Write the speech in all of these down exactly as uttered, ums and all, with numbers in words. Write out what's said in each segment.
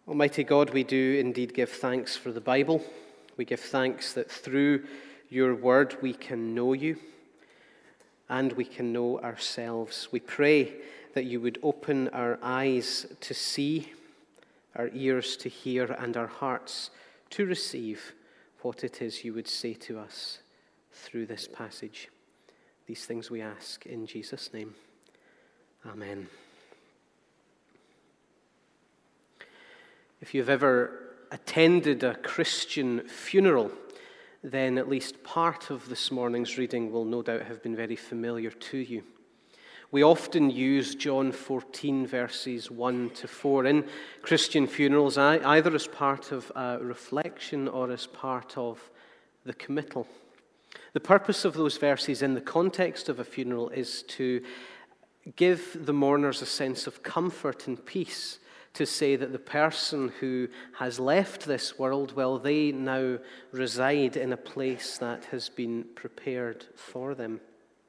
Almighty God, we do indeed give thanks for the Bible. We give thanks that through your word we can know you and we can know ourselves. We pray that you would open our eyes to see, our ears to hear, and our hearts to receive what it is you would say to us through this passage. These things we ask in Jesus' name. Amen. If you've ever attended a Christian funeral, then at least part of this morning's reading will no doubt have been very familiar to you. We often use John fourteen, verses one to four in Christian funerals, either as part of a reflection or as part of the committal. The purpose of those verses in the context of a funeral is to give the mourners a sense of comfort and peace, to say that the person who has left this world, well, they now reside in a place that has been prepared for them.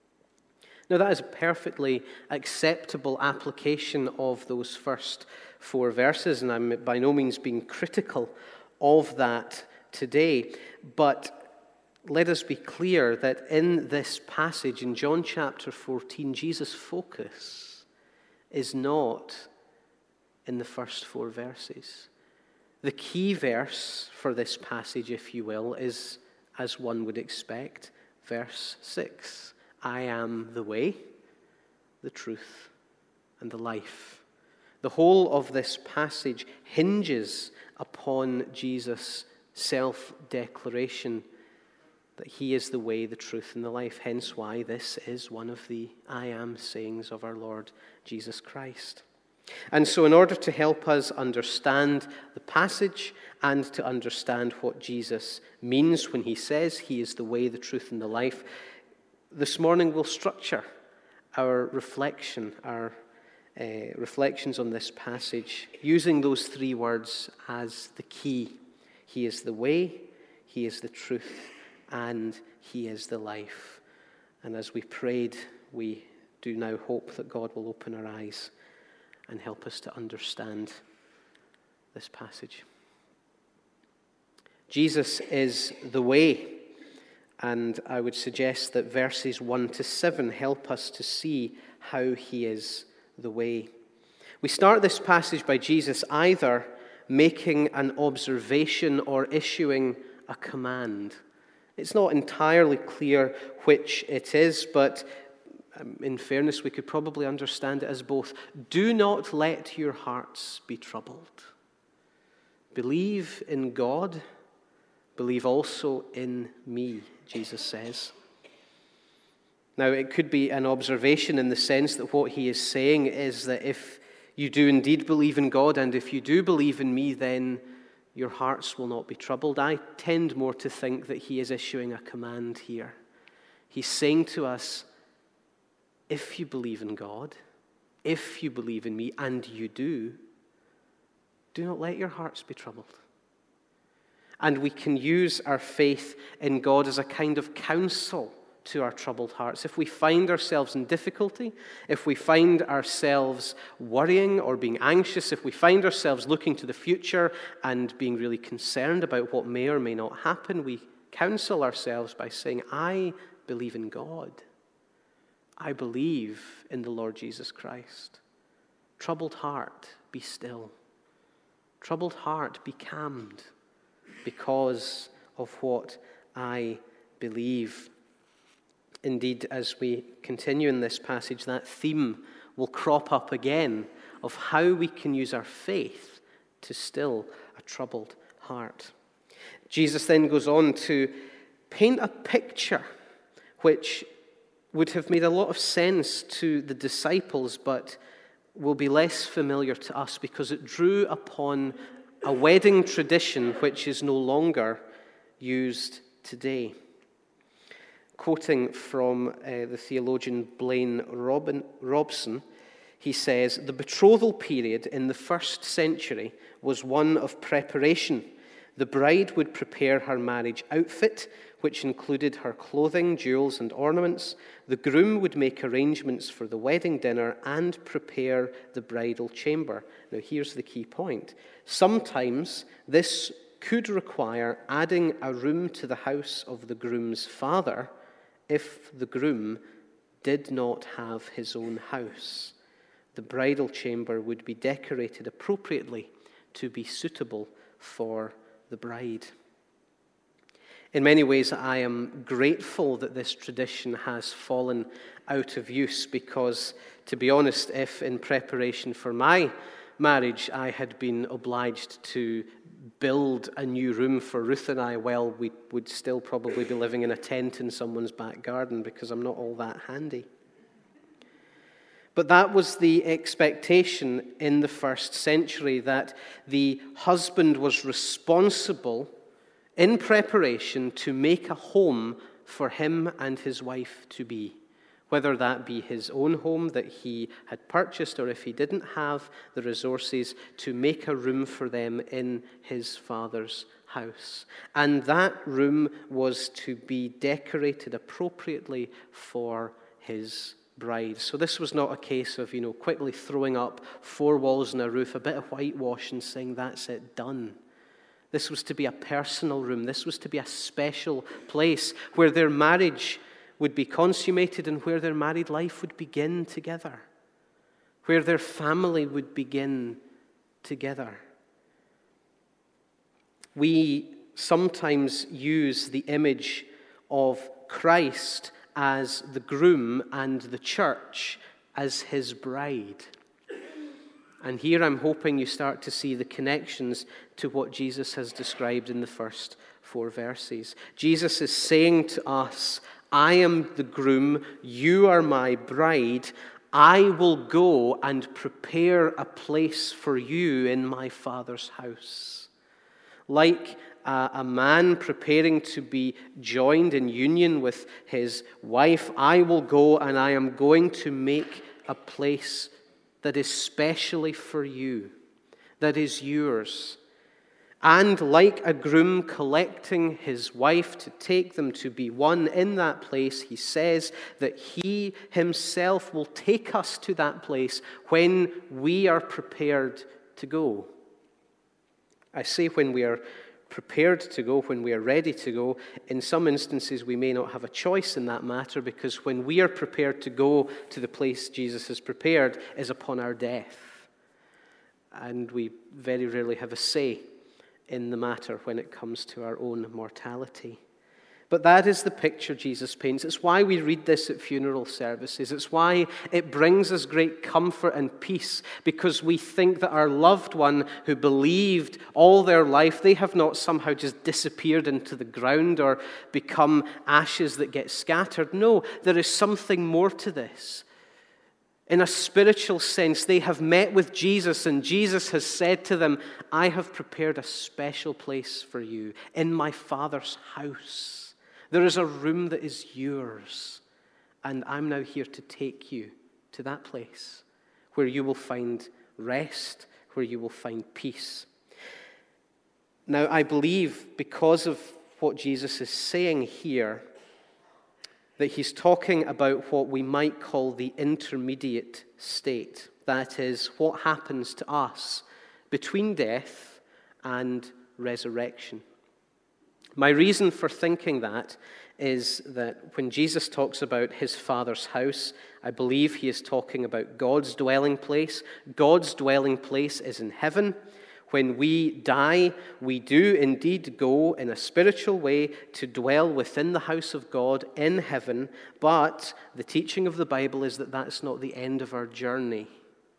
Now, that is a perfectly acceptable application of those first four verses, and I'm by no means being critical of that today. But let us be clear that in this passage, in John chapter fourteen, Jesus' focus is not in the first four verses. The key verse for this passage, if you will, is, as one would expect, verse six. I am the way, the truth, and the life. The whole of this passage hinges upon Jesus' self-declaration that he is the way, the truth, and the life. Hence why this is one of the I am sayings of our Lord Jesus Christ. And so in order to help us understand the passage and to understand what Jesus means when he says he is the way, the truth, and the life, this morning we'll structure our reflection, our uh, reflections on this passage, using those three words as the key. He is the way, he is the truth, and he is the life. And as we prayed, we do now hope that God will open our eyes and help us to understand this passage. Jesus is the way, and I would suggest that verses one to seven help us to see how he is the way. We start this passage by Jesus either making an observation or issuing a command. It's not entirely clear which it is, but in fairness, we could probably understand it as both. Do not let your hearts be troubled. Believe in God. Believe also in me, Jesus says. Now, it could be an observation in the sense that what he is saying is that if you do indeed believe in God and if you do believe in me, then your hearts will not be troubled. I tend more to think that he is issuing a command here. He's saying to us, if you believe in God, if you believe in me, and you do, do not let your hearts be troubled. And we can use our faith in God as a kind of counsel to our troubled hearts. If we find ourselves in difficulty, if we find ourselves worrying or being anxious, if we find ourselves looking to the future and being really concerned about what may or may not happen, we counsel ourselves by saying, I believe in God. I believe in the Lord Jesus Christ. Troubled heart, be still. Troubled heart, be calmed because of what I believe. Indeed, as we continue in this passage, that theme will crop up again of how we can use our faith to still a troubled heart. Jesus then goes on to paint a picture which would have made a lot of sense to the disciples, but will be less familiar to us because it drew upon a wedding tradition which is no longer used today. Quoting from uh, the theologian Blaine Robin, Robson, he says, the betrothal period in the first century was one of preparation. The bride would prepare her marriage outfit, which included her clothing, jewels, and ornaments. The groom would make arrangements for the wedding dinner and prepare the bridal chamber. Now, here's the key point. Sometimes this could require adding a room to the house of the groom's father if the groom did not have his own house. The bridal chamber would be decorated appropriately to be suitable for the bride. In many ways, I am grateful that this tradition has fallen out of use because, to be honest, if in preparation for my marriage I had been obliged to build a new room for Ruth and I, well, we would still probably be living in a tent in someone's back garden because I'm not all that handy. But that was the expectation in the first century, that the husband was responsible in preparation to make a home for him and his wife-to-be, whether that be his own home that he had purchased or if he didn't have the resources to make a room for them in his father's house. And that room was to be decorated appropriately for his bride. So this was not a case of, you know, quickly throwing up four walls and a roof, a bit of whitewash and saying, that's it, done. This was to be a personal room. This was to be a special place where their marriage would be consummated and where their married life would begin together, where their family would begin together. We sometimes use the image of Christ as the groom and the church as his bride. And here I'm hoping you start to see the connections to what Jesus has described in the first four verses. Jesus is saying to us, I am the groom, you are my bride. I will go and prepare a place for you in my Father's house. Like a, a man preparing to be joined in union with his wife, I will go and I am going to make a place that is specially for you, that is yours. And like a groom collecting his wife to take them to be one in that place, he says that he himself will take us to that place when we are prepared to go. I say when we are prepared to go, when we are ready to go. In some instances, we may not have a choice in that matter, because when we are prepared to go to the place Jesus has prepared is upon our death. And we very rarely have a say in the matter when it comes to our own mortality. But that is the picture Jesus paints. It's why we read this at funeral services. It's why it brings us great comfort and peace, because we think that our loved one who believed all their life, they have not somehow just disappeared into the ground or become ashes that get scattered. No, there is something more to this. In a spiritual sense, they have met with Jesus, and Jesus has said to them, I have prepared a special place for you in my Father's house. There is a room that is yours, and I'm now here to take you to that place where you will find rest, where you will find peace. Now, I believe because of what Jesus is saying here, that he's talking about what we might call the intermediate state. That is, what happens to us between death and resurrection. My reason for thinking that is that when Jesus talks about his Father's house, I believe he is talking about God's dwelling place. God's dwelling place is in heaven. When we die, we do indeed go in a spiritual way to dwell within the house of God in heaven, but the teaching of the Bible is that that's not the end of our journey.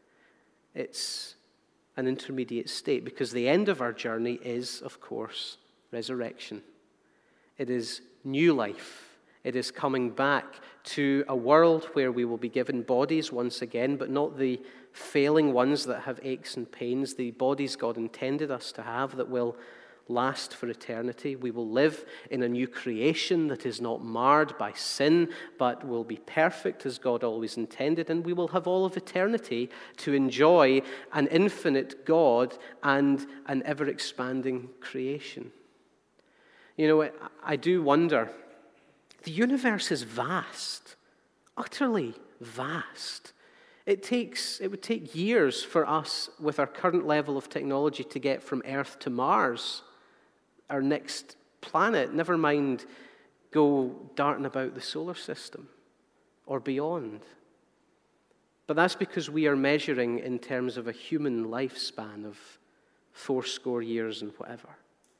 It's an intermediate state, because the end of our journey is, of course, resurrection. It is new life. It is coming back to a world where we will be given bodies once again, but not the failing ones that have aches and pains, the bodies God intended us to have that will last for eternity. We will live in a new creation that is not marred by sin, but will be perfect as God always intended, and we will have all of eternity to enjoy an infinite God and an ever-expanding creation. You know, I do wonder, the universe is vast, utterly vast. It takes, it would take years for us, with our current level of technology, to get from Earth to Mars, our next planet, never mind go darting about the solar system or beyond. But that's because we are measuring in terms of a human lifespan of fourscore years and whatever.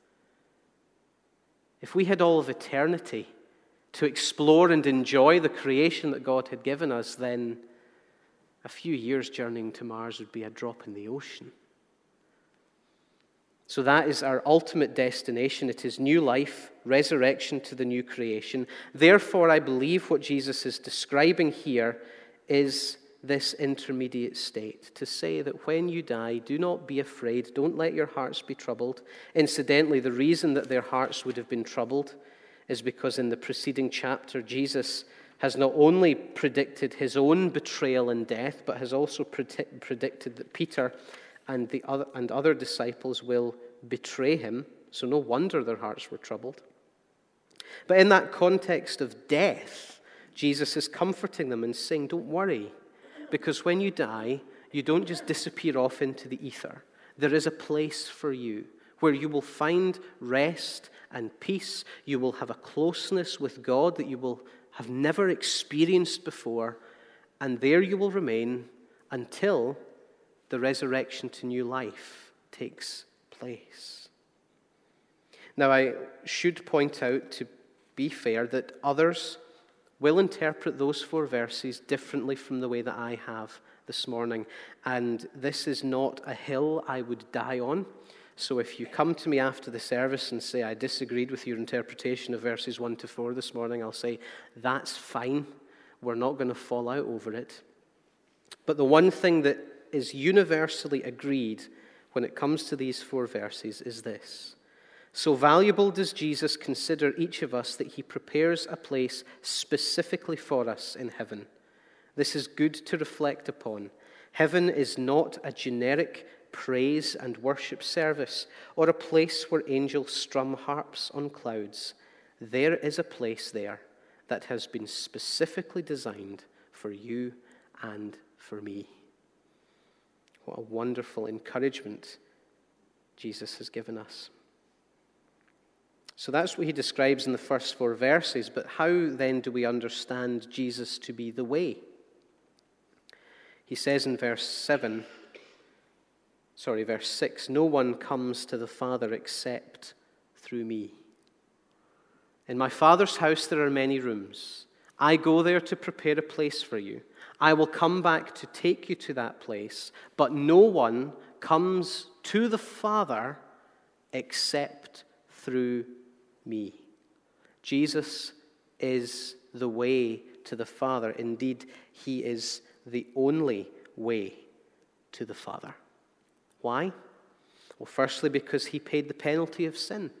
If we had all of eternity to explore and enjoy the creation that God had given us, then a few years journeying to Mars would be a drop in the ocean. So that is our ultimate destination. It is new life, resurrection to the new creation. Therefore, I believe what Jesus is describing here is this intermediate state, to say that when you die, do not be afraid, don't let your hearts be troubled. Incidentally, the reason that their hearts would have been troubled is because in the preceding chapter, Jesus has not only predicted his own betrayal and death, but has also predict, predicted that Peter and the other and other disciples will betray him. So no wonder their hearts were troubled. But in that context of death, Jesus is comforting them and saying, don't worry, because when you die, you don't just disappear off into the ether. There is a place for you where you will find rest and peace. You will have a closeness with God that you will have never experienced before, and there you will remain until the resurrection to new life takes place. Now, I should point out, to be fair, that others will interpret those four verses differently from the way that I have this morning, and this is not a hill I would die on. So if you come to me after the service and say, I disagreed with your interpretation of verses one to four this morning, I'll say, that's fine. We're not going to fall out over it. But the one thing that is universally agreed when it comes to these four verses is this. So valuable does Jesus consider each of us that he prepares a place specifically for us in heaven. This is good to reflect upon. Heaven is not a generic praise and worship service, or a place where angels strum harps on clouds. There is a place there that has been specifically designed for you and for me. What a wonderful encouragement Jesus has given us. So that's what he describes in the first four verses, but how then do we understand Jesus to be the way? He says in verse seven, Sorry, verse six, no one comes to the Father except through me. In my Father's house there are many rooms. I go there to prepare a place for you. I will come back to take you to that place, but no one comes to the Father except through me. Jesus is the way to the Father. Indeed, he is the only way to the Father. Why? Well, firstly, because he paid the penalty of sin.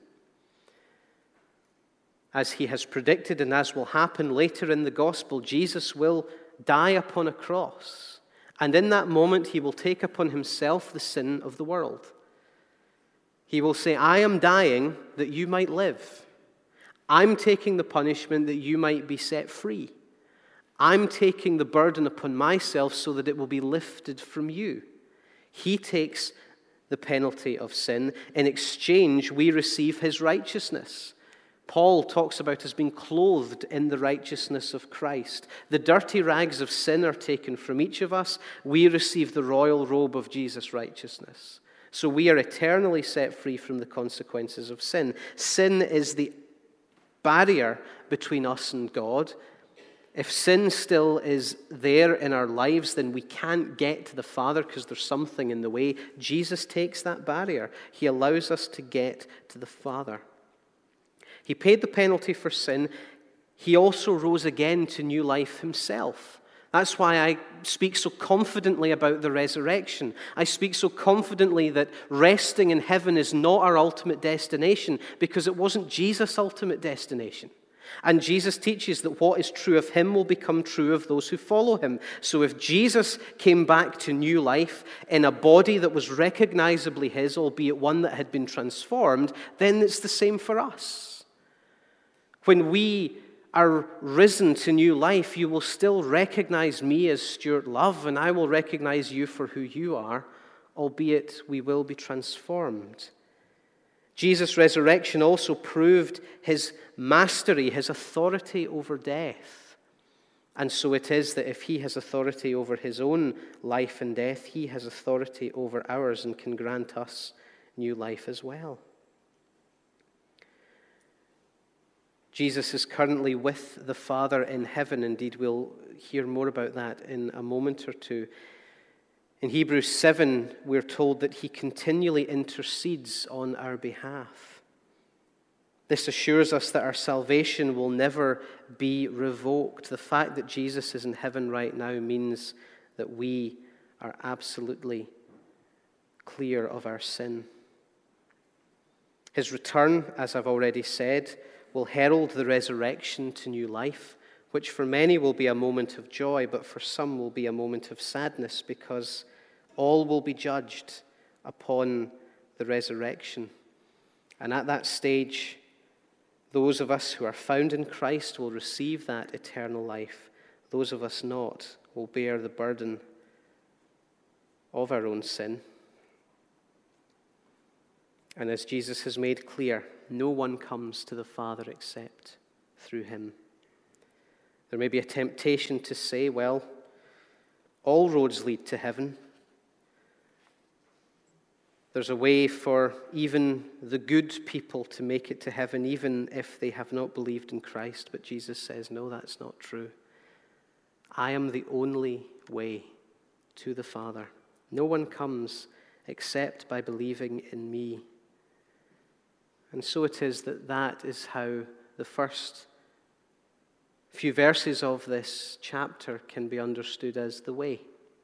As he has predicted, and as will happen later in the gospel, Jesus will die upon a cross. And in that moment, he will take upon himself the sin of the world. He will say, I am dying that you might live. I'm taking the punishment that you might be set free. I'm taking the burden upon myself so that it will be lifted from you. He takes the penalty of sin. In exchange, we receive his righteousness. Paul talks about us being clothed in the righteousness of Christ. The dirty rags of sin are taken from each of us. We receive the royal robe of Jesus' righteousness. So we are eternally set free from the consequences of sin. Sin is the barrier between us and God. If sin still is there in our lives, then we can't get to the Father because there's something in the way. Jesus takes that barrier. He allows us to get to the Father. He paid the penalty for sin. He also rose again to new life himself. That's why I speak so confidently about the resurrection. I speak so confidently that resting in heaven is not our ultimate destination, because it wasn't Jesus' ultimate destination. And Jesus teaches that what is true of him will become true of those who follow him. So if Jesus came back to new life in a body that was recognizably his, albeit one that had been transformed, then it's the same for us. When we are risen to new life, you will still recognize me as Stuart Love, and I will recognize you for who you are, albeit we will be transformed. Jesus' resurrection also proved his mastery, his authority over death. And so it is that if he has authority over his own life and death, he has authority over ours and can grant us new life as well. Jesus is currently with the Father in heaven. Indeed, we'll hear more about that in a moment or two. In Hebrews seven, we're told that he continually intercedes on our behalf. This assures us that our salvation will never be revoked. The fact that Jesus is in heaven right now means that we are absolutely clear of our sin. His return, as I've already said, will herald the resurrection to new life, which for many will be a moment of joy, but for some will be a moment of sadness, because all will be judged upon the resurrection. And at that stage, those of us who are found in Christ will receive that eternal life. Those of us not will bear the burden of our own sin. And as Jesus has made clear, no one comes to the Father except through him. There may be a temptation to say, well, all roads lead to heaven. There's a way for even the good people to make it to heaven, even if they have not believed in Christ. But Jesus says, no, that's not true. I am the only way to the Father. No one comes except by believing in me. And so it is that that is how the first few verses of this chapter can be understood as the way.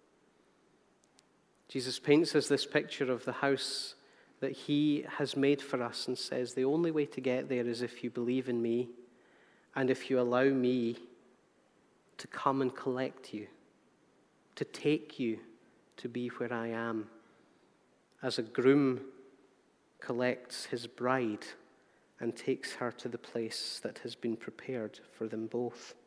Jesus paints us this picture of the house that he has made for us and says the only way to get there is if you believe in me and if you allow me to come and collect you, to take you to be where I am, as a groom collects his bride and takes her to the place that has been prepared for them both.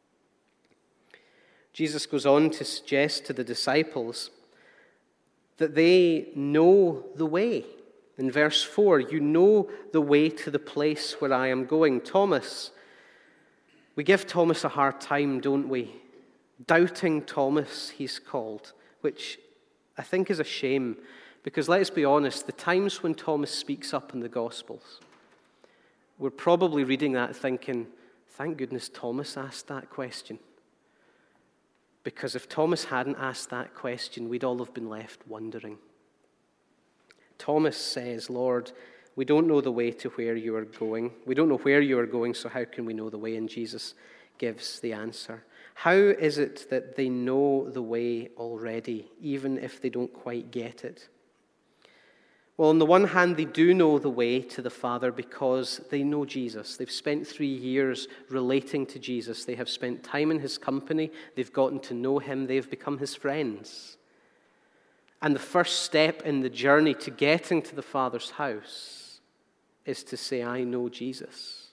Jesus goes on to suggest to the disciples that they know the way. In verse four, you know the way to the place where I am going. Thomas, we give Thomas a hard time, don't we? Doubting Thomas, he's called, which I think is a shame, because let's be honest, the times when Thomas speaks up in the Gospels, we're probably reading that thinking, thank goodness Thomas asked that question. Because if Thomas hadn't asked that question, we'd all have been left wondering. Thomas says, Lord, we don't know the way to where you are going. We don't know where you are going, so how can we know the way? And Jesus gives the answer. How is it that they know the way already, even if they don't quite get it? Well, on the one hand, they do know the way to the Father because they know Jesus. They've spent three years relating to Jesus. They have spent time in his company. They've gotten to know him. They've become his friends. And the first step in the journey to getting to the Father's house is to say, I know Jesus.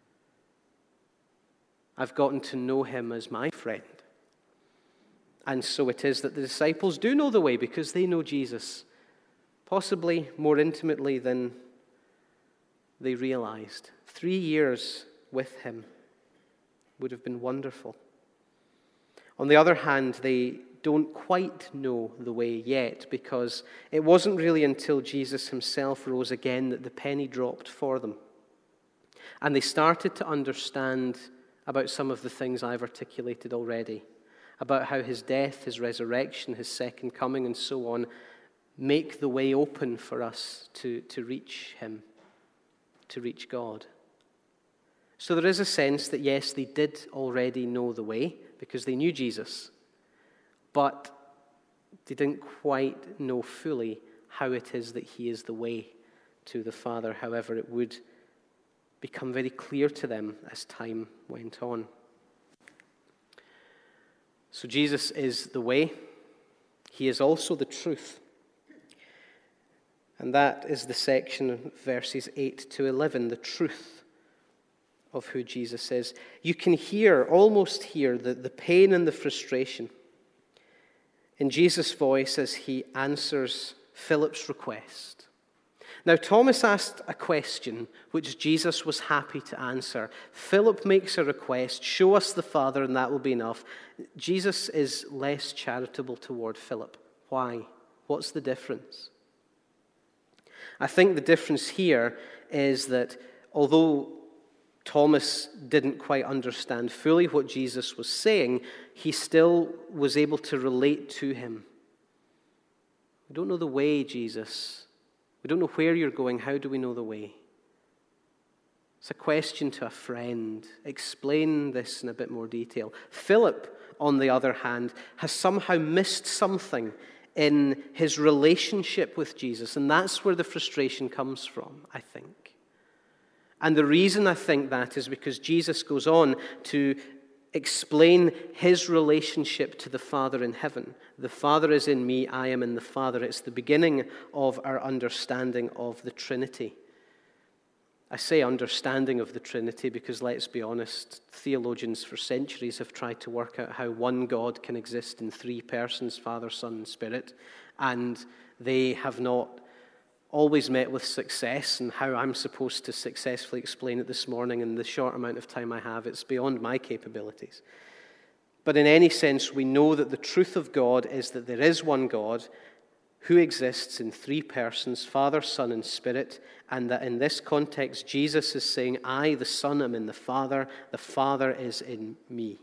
I've gotten to know him as my friend. And so it is that the disciples do know the way because they know Jesus, possibly more intimately than they realized. Three years with him would have been wonderful. On the other hand, they don't quite know the way yet, because it wasn't really until Jesus himself rose again that the penny dropped for them. And they started to understand about some of the things I've articulated already, about how his death, his resurrection, his second coming, and so on, make the way open for us to, to reach him, to reach God. So there is a sense that, yes, they did already know the way because they knew Jesus. but they didn't quite know fully how it is that he is the way to the Father. However, it would become very clear to them as time went on. So Jesus is the way. He is also the truth. And that is the section of verses eight to eleven, the truth of who Jesus is. You can hear, almost hear, the, the pain and the frustration in Jesus' voice as he answers Philip's request. Now, Thomas asked a question which Jesus was happy to answer. Philip makes a request, show us the Father and that will be enough. Jesus is less charitable toward Philip. Why? What's the difference? I think the difference here is that although Thomas didn't quite understand fully what Jesus was saying, he still was able to relate to him. We don't know the way, Jesus. We don't know where you're going. How do we know the way? It's a question to a friend. Explain this in a bit more detail. Philip, on the other hand, has somehow missed something in his relationship with Jesus, and that's where the frustration comes from, I think. And the reason I think that is because Jesus goes on to explain his relationship to the Father in heaven. The Father is in me, I am in the Father. It's the beginning of our understanding of the Trinity. I say understanding of the Trinity because, let's be honest, theologians for centuries have tried to work out how one God can exist in three persons, Father, Son, and Spirit, and they have not always met with success. And how I'm supposed to successfully explain it this morning in the short amount of time I have, it's beyond my capabilities. But in any sense, we know that the truth of God is that there is one God who exists in three persons, Father, Son, and Spirit, and that in this context, Jesus is saying, I, the Son, am in the Father, the Father is in me.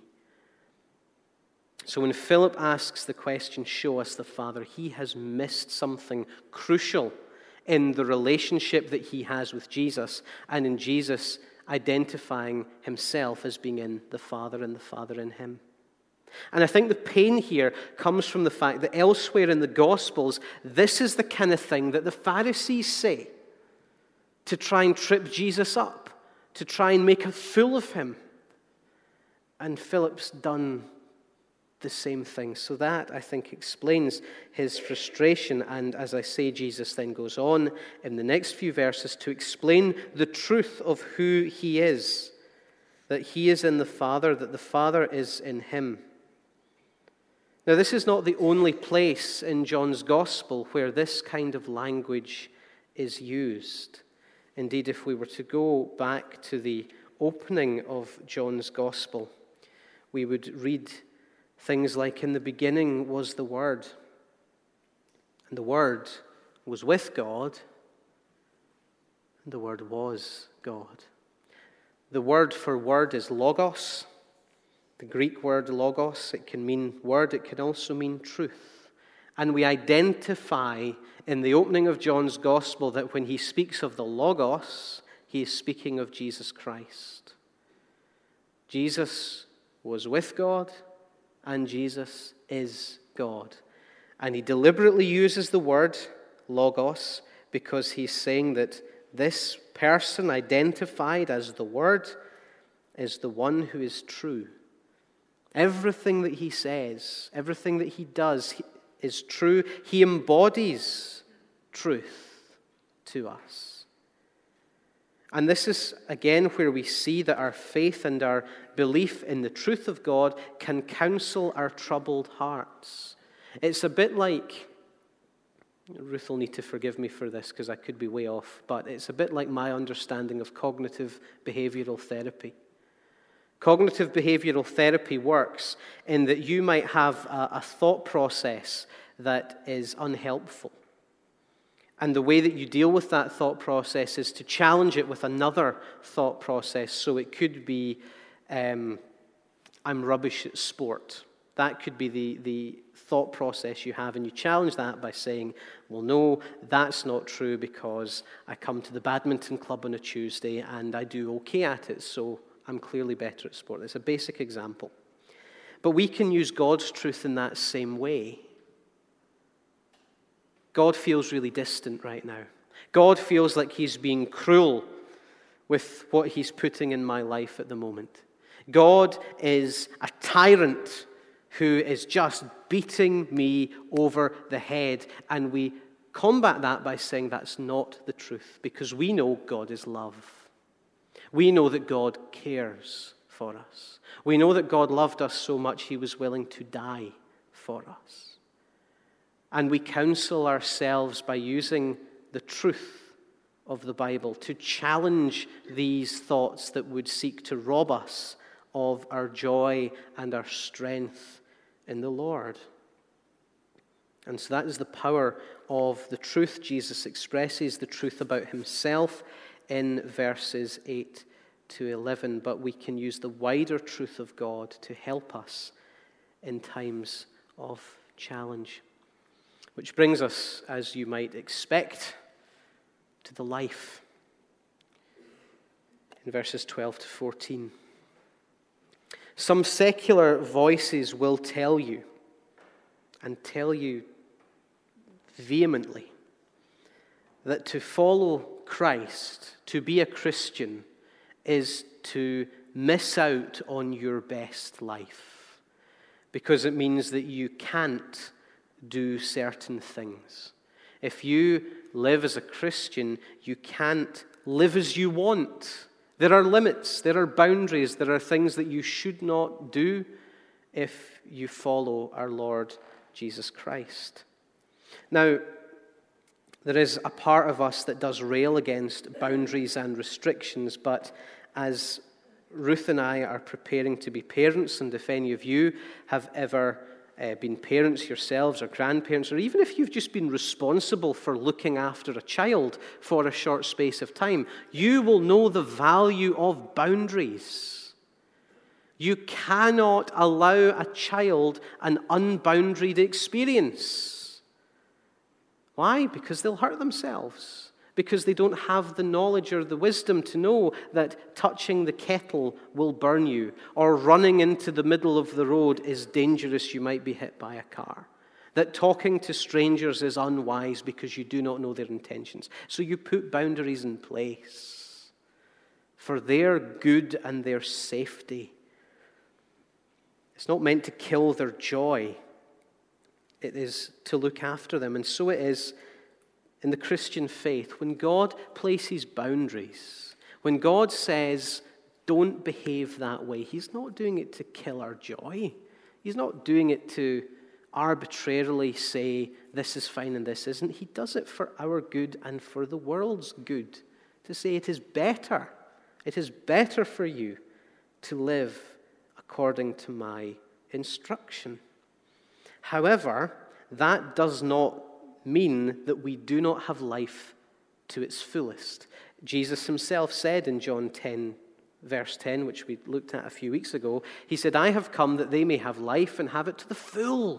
So when Philip asks the question, show us the Father, he has missed something crucial in the relationship that he has with Jesus, and in Jesus identifying himself as being in the Father and the Father in him. And I think the pain here comes from the fact that elsewhere in the Gospels, this is the kind of thing that the Pharisees say to try and trip Jesus up, to try and make a fool of him. And Philip's done the same thing. So that, I think, explains his frustration. And as I say, Jesus then goes on in the next few verses to explain the truth of who he is, that he is in the Father, that the Father is in him. Now, this is not the only place in John's Gospel where this kind of language is used. Indeed, if we were to go back to the opening of John's Gospel, we would read things like, in the beginning was the Word, and the Word was with God, and the Word was God. The word for word is logos. The Greek word logos, it can mean word, it can also mean truth. And we identify in the opening of John's Gospel that when he speaks of the logos, he is speaking of Jesus Christ. Jesus was with God, and Jesus is God. And he deliberately uses the word logos because he's saying that this person identified as the Word is the one who is true. Everything that he says, everything that he does is true. He embodies truth to us. And this is, again, where we see that our faith and our belief in the truth of God can counsel our troubled hearts. It's a bit like, Ruth will need to forgive me for this because I could be way off, but it's a bit like my understanding of cognitive behavioral therapy. Cognitive behavioral therapy works in that you might have a, a thought process that is unhelpful. And the way that you deal with that thought process is to challenge it with another thought process. So it could be, um, I'm rubbish at sport. That could be the, the thought process you have, and you challenge that by saying, well, no, that's not true because I come to the badminton club on a Tuesday and I do okay at it, so I'm clearly better at sport. It's a basic example. But we can use God's truth in that same way. God feels really distant right now. God feels like he's being cruel with what he's putting in my life at the moment. God is a tyrant who is just beating me over the head. And we combat that by saying that's not the truth, because we know God is love. We know that God cares for us. We know that God loved us so much he was willing to die for us. And we counsel ourselves by using the truth of the Bible to challenge these thoughts that would seek to rob us of our joy and our strength in the Lord. And so that is the power of the truth. Jesus expresses the truth about himself in verses eight to eleven, but we can use the wider truth of God to help us in times of challenge. Which brings us, as you might expect, to the life. In verses twelve to fourteen. Some secular voices will tell you, and tell you vehemently, that to follow Christ, to be a Christian, is to miss out on your best life, because it means that you can't do certain things. If you live as a Christian, you can't live as you want. There are limits, there are boundaries, there are things that you should not do if you follow our Lord Jesus Christ. Now, there is a part of us that does rail against boundaries and restrictions, but as Ruth and I are preparing to be parents, and if any of you have ever uh, been parents yourselves or grandparents, or even if you've just been responsible for looking after a child for a short space of time, you will know the value of boundaries. You cannot allow a child an unboundaried experience. Why? Because they'll hurt themselves. Because they don't have the knowledge or the wisdom to know that touching the kettle will burn you, or running into the middle of the road is dangerous, you might be hit by a car. That talking to strangers is unwise because you do not know their intentions. So you put boundaries in place for their good and their safety. It's not meant to kill their joy. It is to look after them. And so it is in the Christian faith. When God places boundaries, when God says, don't behave that way, he's not doing it to kill our joy. He's not doing it to arbitrarily say, this is fine and this isn't. He does it for our good and for the world's good, to say it is better. It is better for you to live according to my instruction. However, that does not mean that we do not have life to its fullest. Jesus himself said in John ten, verse ten, which we looked at a few weeks ago, he said, I have come that they may have life and have it to the full.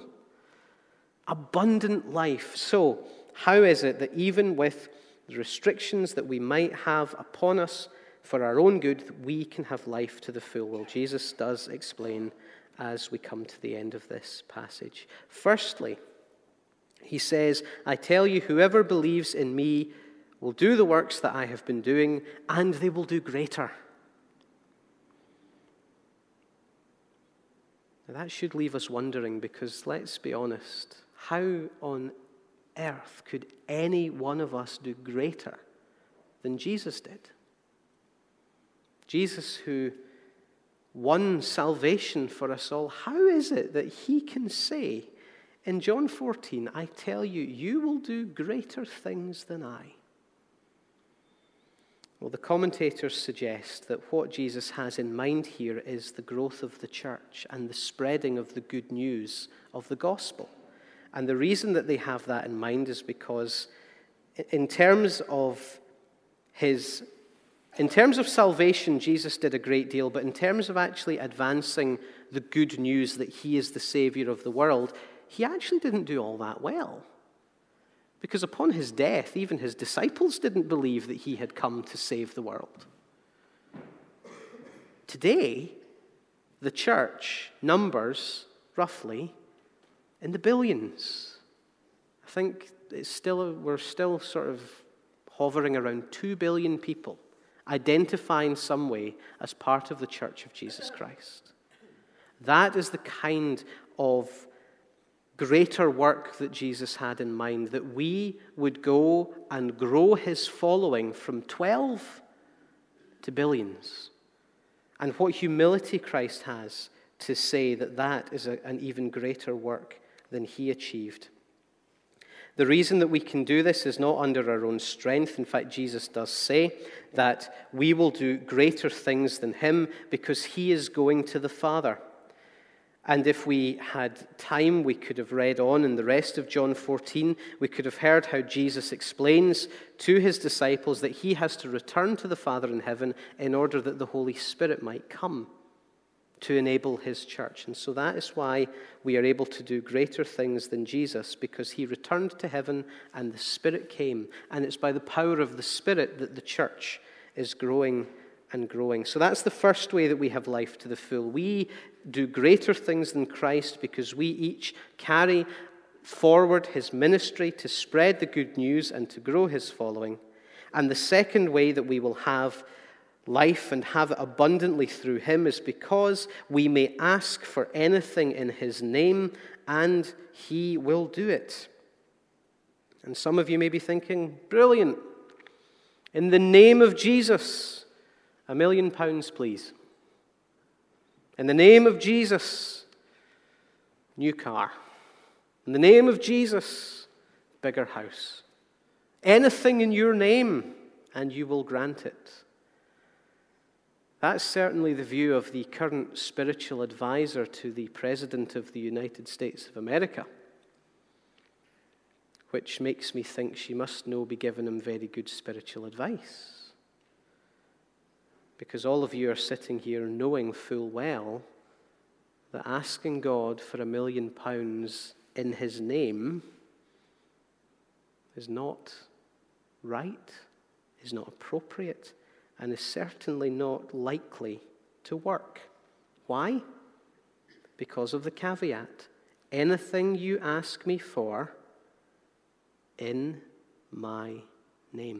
Abundant life. So, how is it that even with the restrictions that we might have upon us for our own good, we can have life to the full? Well, Jesus does explain as we come to the end of this passage. Firstly, he says, I tell you, whoever believes in me will do the works that I have been doing, and they will do greater. Now, that should leave us wondering, because let's be honest, how on earth could any one of us do greater than Jesus did? Jesus, who won salvation for us all, how is it that he can say in John fourteen, I tell you, you will do greater things than I? Well, the commentators suggest that what Jesus has in mind here is the growth of the church and the spreading of the good news of the gospel. And the reason that they have that in mind is because in terms of his, in terms of salvation, Jesus did a great deal, but in terms of actually advancing the good news that he is the Savior of the world, he actually didn't do all that well. Because upon his death, even his disciples didn't believe that he had come to save the world. Today, the church numbers roughly in the billions. I think it's still we're still sort of hovering around two billion people identify in some way as part of the Church of Jesus Christ. That is the kind of greater work that Jesus had in mind, that we would go and grow his following from twelve to billions. And what humility Christ has to say that that is a, an even greater work than he achieved. The reason that we can do this is not under our own strength. In fact, Jesus does say that we will do greater things than him because he is going to the Father. And if we had time, we could have read on in the rest of John fourteen. We could have heard how Jesus explains to his disciples that he has to return to the Father in heaven in order that the Holy Spirit might come to enable his church. And so that is why we are able to do greater things than Jesus, because he returned to heaven and the Spirit came. And it's by the power of the Spirit that the church is growing and growing. So that's the first way that we have life to the full. We do greater things than Christ because we each carry forward his ministry to spread the good news and to grow his following. And the second way that we will have life and have it abundantly through him is because we may ask for anything in his name and he will do it. And some of you may be thinking, brilliant. In the name of Jesus, a million pounds, please. In the name of Jesus, new car. In the name of Jesus, bigger house. Anything in your name, and you will grant it. That's certainly the view of the current spiritual advisor to the President of the United States of America, which makes me think she must know be giving him very good spiritual advice. Because all of you are sitting here knowing full well that asking God for a million pounds in his name is not right, is not appropriate, and is certainly not likely to work. Why? Because of the caveat. Anything you ask me for in my name.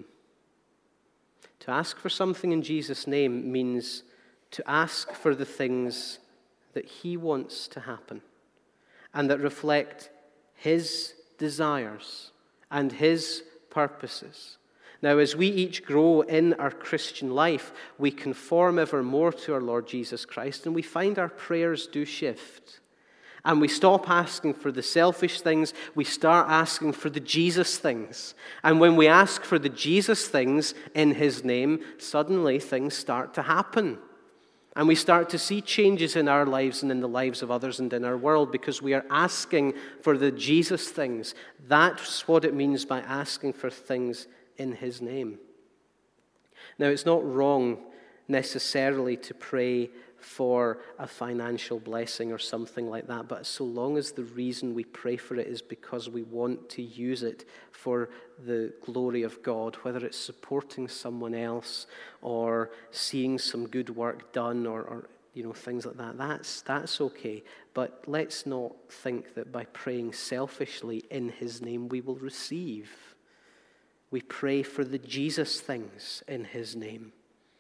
To ask for something in Jesus' name means to ask for the things that he wants to happen and that reflect his desires and his purposes. Now, as we each grow in our Christian life, we conform ever more to our Lord Jesus Christ, and we find our prayers do shift. And we stop asking for the selfish things, we start asking for the Jesus things. And when we ask for the Jesus things in his name, suddenly things start to happen. And we start to see changes in our lives and in the lives of others and in our world because we are asking for the Jesus things. That's what it means by asking for things in his name. Now, it's not wrong necessarily to pray for a financial blessing or something like that, but so long as the reason we pray for it is because we want to use it for the glory of God, whether it's supporting someone else or seeing some good work done or, or you know, things like that, that's, that's okay. But let's not think that by praying selfishly in his name we will receive. We pray for the Jesus things in his name.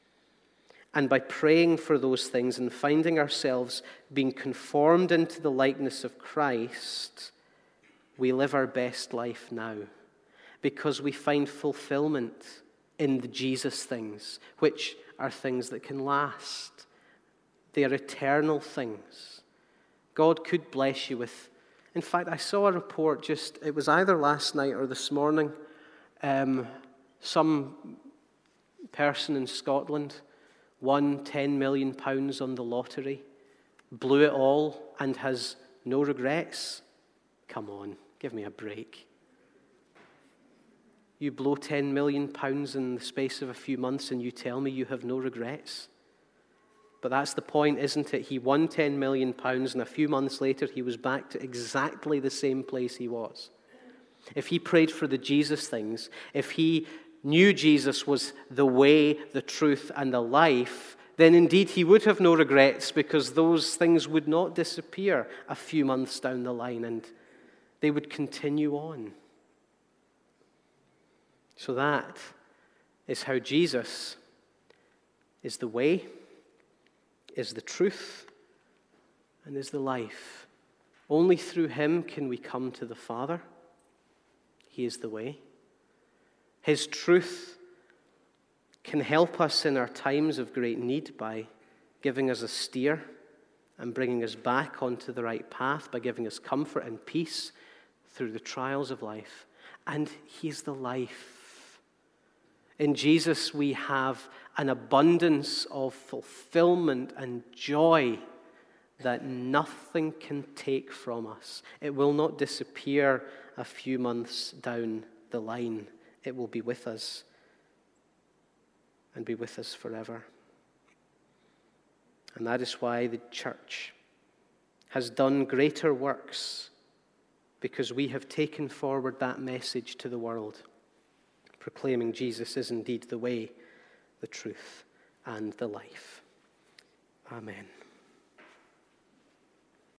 And by praying for those things and finding ourselves being conformed into the likeness of Christ, we live our best life now because we find fulfillment in the Jesus things, which are things that can last. They are eternal things. God could bless you with... In fact, I saw a report just, it was either last night or this morning, um, some person in Scotland won ten million pounds on the lottery, blew it all, and has no regrets. Come on, give me a break. You blow ten million pounds in the space of a few months and you tell me you have no regrets? But that's the point, isn't it? He won ten million pounds and a few months later he was back to exactly the same place he was. If he prayed for the Jesus things, if he knew Jesus was the way, the truth, and the life, then indeed he would have no regrets, because those things would not disappear a few months down the line, and they would continue on. So that is how Jesus is the way, is the truth, and is the life. Only through him can we come to the Father. He is the way. His truth can help us in our times of great need by giving us a steer and bringing us back onto the right path, by giving us comfort and peace through the trials of life. And he's the life. In Jesus we have an abundance of fulfillment and joy that nothing can take from us. It will not disappear a few months down the line. It will be with us and be with us forever. And that is why the church has done greater works, because we have taken forward that message to the world, proclaiming Jesus is indeed the way, the truth, and the life. Amen.